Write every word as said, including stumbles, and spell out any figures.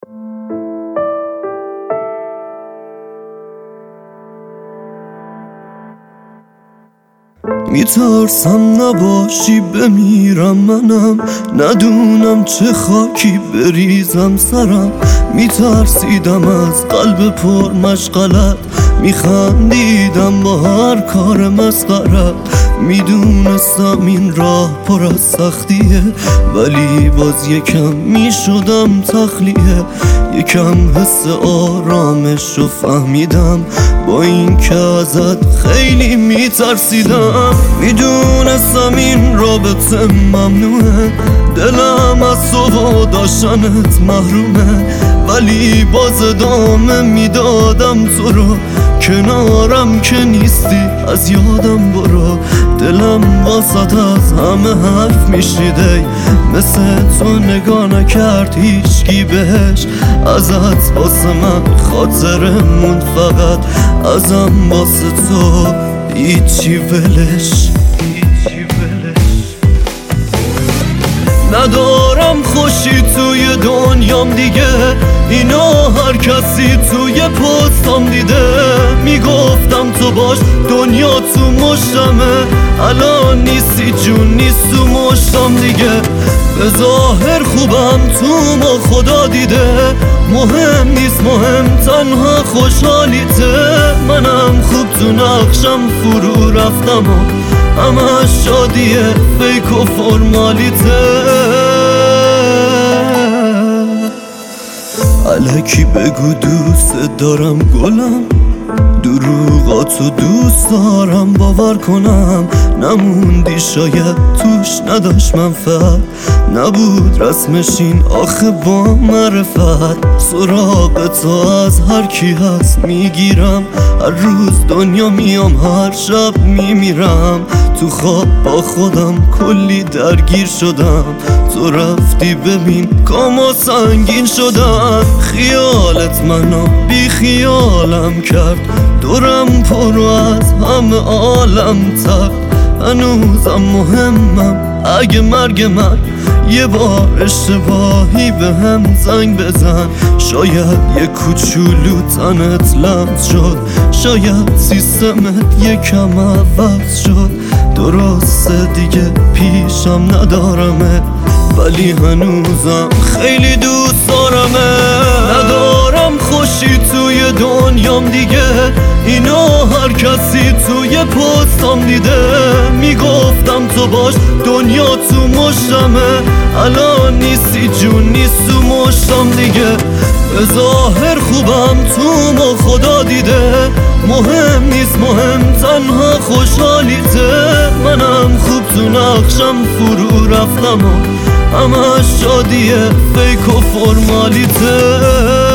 میترسم نباشی بمیرم منم، ندونم چه خاکی بریزم سرم. میترسیدم از قلب پر مشغلت، میخندیدم با هر کار مسخرت. میدونستم این راه پر از سختیه، ولی باز یکم میشدم تخلیه. یکم حس آرامش رو فهمیدم، با این که ازت خیلی میترسیدم. میدونستم این رابطه ممنوعه، دلم از تو و داشتنت محرومه، ولی باز ادامه میدادم تو رو. کنارم که نیستی از یادم برو، دلم واسط از همه حرف میشنیده، مثل تو نگاه نکرد هیچکی بهش. ازت واسه من خاطره موند فقط، ازم واسه تو هیچی ولش. ندارم خوشی توی دنیام دیگه، اینو هر کسی توی پستام دیده. میگفتم تو باش دنیا تو مشتمه، الان نیستی جون نیست تو مشتم دیگه. به ظاهر خوبم تو ما خدا دیده، مهم نیست مهم تنها خوشحالیته. منم خوب تو نقشم فرو رفتم و همه شادیه فیک و فرمالیته. الکی بگو دوست دارم گلم، دروغاتو دوست دارم باور کنم. نموندی شاید توش نداشت منفعت، نبود رسمش این آخه با معرفت. سراغ تو از هر کی هست میگیرم، هر روز دنیا میام هر شب میمیرم. تو خواب با خودم کلی درگیر شدم، تو رفتی ببین کاما سنگین شدم. خیالت منو بی خیالم کرد، دورم پر از همه عالم تر. هنوزم مهمم اگه مرگ من یه بار اشتباهی به هم زنگ بزن. شاید یه کوچولو تنت لمس شد، شاید سیستمت یکم عوض شد. درسته دیگه پیشم ندارمه، ولی هنوزم خیلی دوست دارمه. ندارم خوشی توی دنیام دیگه، اینو هر کسی توی پستام دیده. میگفتم تو باش دنیا تو مشتمه، الان نیستی جون نیست تو مشتم دیگه. به ظاهر خوبم تو ما خدا دیده، مهم نیست مهم تنها خوشحالیته. منم خوب تو نقشم فرو رفتم و همه شادیه فیک و فرمالیته.